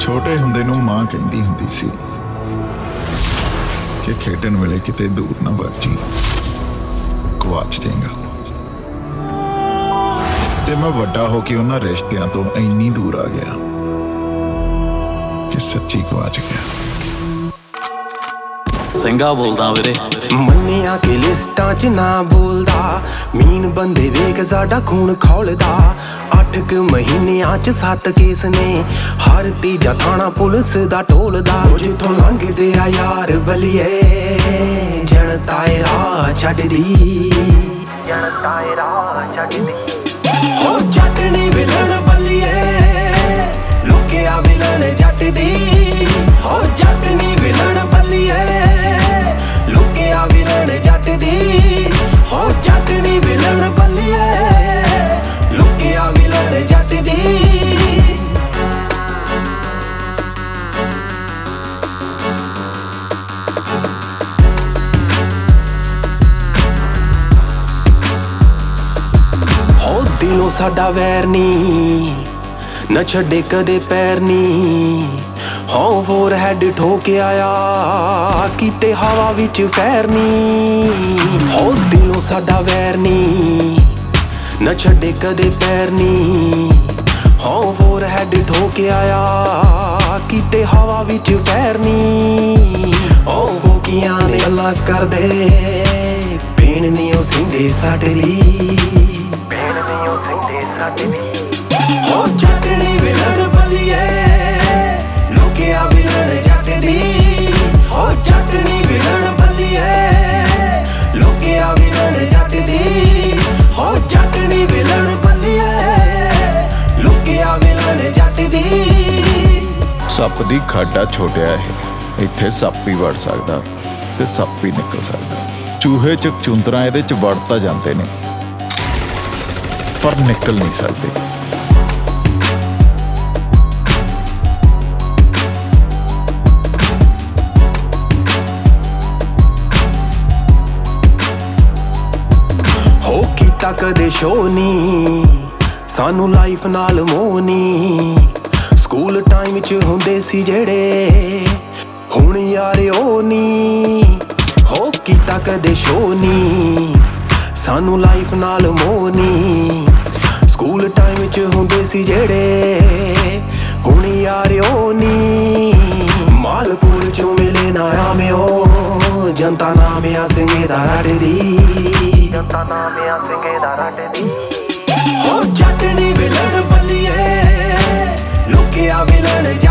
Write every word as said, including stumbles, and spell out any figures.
ਛੋਟੇ ਹੁੰਦੇ ਨੂੰ ਮਾਂ ਕਹਿੰਦੀ ਹੁੰਦੀ ਸੀ ਕਿ ਖੇਡਣ ਵੇਲੇ ਕਿਤੇ ਦੂਰ ਨਾ ਵਗ ਜੀ, ਗਵਾਚ ਜਾਏਗਾ। ਤੇ ਮੈਂ ਵੱਡਾ ਹੋ ਕੇ ਉਹਨਾਂ ਰਿਸ਼ਤਿਆਂ ਤੋਂ ਇੰਨੀ ਦੂਰ ਆ ਗਿਆ ਕਿ ਸੱਚੀ ਗਵਾਚ ਗਿਆ। ਸਿੰਘਾ ਬੋਲਦਾ ਵੀਰੇ, ਮੰਨਿਆ ਕਿ ਲਿਸਟਾਂ 'ਚ ਨਾ ਬੋਲਦਾ, ਮੀਨ ਬੰਦੇ ਵੇਖ ਸਾਡਾ ਖੂਨ ਖੌਲਦਾ। ਅੱਠ ਕੁ ਮਹੀਨਿਆਂ 'ਚ ਸੱਤ ਕੇਸ ਨੇ, ਹਰ ਤੀਜਾ ਥਾਣਾ ਪੁਲਿਸ ਦਾ ਟੋਲਦਾ। ਜਿੱਥੋਂ ਲੰਘਦੇ ਆ ਯਾਰ ਬਲੀਏ, ਜਨਤਾ ਏ ਰਾਹ ਛੱਡਦੀ, ਜਨਤਾ ਏ ਰਾਹ ਛੱਡਦੀ। ਹੋ ਜੱਟ ਨੀ ਵਿਲਣ ਬੱਲੀਏ, ਲੁਕਿਆ ਵਿਲਣ ਜੱਟ ਦੀ। ਹੋ ਜੱਟ ਨੀ ਵਿਲਣ ਬੱਲੀਏ, ਲੁਕਿਆ ਵਿਲਣ ਜੱਟ ਦੀ। ਹੋ ਜੱਟ ਨੀ ਵਿਲਣ ਬੱਲੀਏ, ਲੁਕਿਆ ਵਿਲਣ ਜੱਟ ਦੀ। ਹੋ ਦਿਲੋਂ ਸਾਡਾ ਵੈਰ ਨੀ, ਨਾ ਛੱਡੇ ਕਦੇ ਪੈਰ ਨੀ। ਹੋ ਫੋਰ ਹੈਡ ਠੋਕੇ ਆਇਆ, ਕੀਤੇ ਹਵਾ ਵਿੱਚ ਫੈਰ ਨੀ। ਹੋ ਦਿਲੋਂ ਸਾਡਾ ਵੈਰ ਨੀ, ਨਾ ਛੱਡੇ ਕਦੇ ਪੈਰ ਨੀ। ਹੋ ਫੋਰ ਹੈਡ ਠੋਕੇ ਆਇਆ, ਕੀਤੇ ਹਵਾ ਵਿੱਚ ਫੈਰ ਨੀ। ਹੋ ਫੋਕੀਆਂ ਨੇ ਗੱਲਾਂ ਕਰਦੇ, ਭੈਣ ਨੀ ਉਹ ਸਿੰਦੇ ਸਾਡੇ ਲਈ, ਭੈਣ ਨੀ ਉਹ ਸਿੰਦੇ ਸਾਡੇ ਲਈ। ਹੋ ਜੱਟ ਨੀ ਵਿਲਣ ਬੱਲੀਏ, ਲੁਕਿਆ ਵਿਲਣ ਜੱਟ ਦੀ। ਹੋ ਜੱਟ ਨੀ ਵਿਲਣ ਬੱਲੀਏ, ਲੁਕਿਆ ਵਿਲਣ ਜੱਟ ਦੀ। ਹੋ ਜੱਟ ਨੀ ਵਿਲਣ ਬੱਲੀਏ, ਲੁਕਿਆ ਵਿਲਣ ਜੱਟ ਦੀ। ਸੱਪ ਦੀ ਖਾਡਾ ਛੋਟਿਆ ਇਹ, ਇੱਥੇ ਸੱਪ ਹੀ ਵੜ ਸਕਦਾ ਤੇ ਸੱਪ ਹੀ ਨਿਕਲ ਸਕਦਾ। ਚੂਹੇ ਚ ਚੁੰਦਰਾਂ ਇਹਦੇ ਚ ਵੜ ਤਾਂ ਜਾਂਦੇ ਨੇ, ਪਰ ਨਿਕਲ ਨਹੀਂ ਸਕਦੇ। ਹੋ ਕੀਤਾ ਕਦੇ ਸ਼ੋ ਨੀ, ਸਾਨੂੰ ਲਾਈਫ ਨਾਲ ਮੋਹ ਨੀ। ਸਕੂਲ ਟਾਈਮ 'ਚ ਹੁੰਦੇ ਸੀ ਜਿਹੜੇ, ਹੁਣ ਯਾਰ ਉਹ ਨੀ। ਹੋ ਕੀਤਾ ਕਦੇ ਸ਼ੋ ਨੀ, ਸਾਨੂੰ ਲਾਈਫ ਨਾਲ ਮੋਹ ਨੀ। ਸਕੂਲ ਟਾਈਮ 'ਚ ਹੁੰਦੇ ਸੀ ਜਿਹੜੇ, ਹੁਣ ਯਾਰ ਉਹ ਨੀ। ਮਾਲਪੁਰ 'ਚੋਂ ਮਿਲੇ ਨਾ ਆਮਿਓ, ਜਨਤਾ ਨਾਮ ਆ ਸਿੰਘੇ ਦਾ ਰੱਟਦੀ, ਜਨਤਾ ਨਾਮ ਆ ਸਿੰਘੇ ਦਾ ਰੱਟਦੀ। ਹੋ ਜੱਟ ਨੀ ਵਿਲਣ ਬੱਲੀਏ, ਲੁਕਿਆ ਵਿਲਣ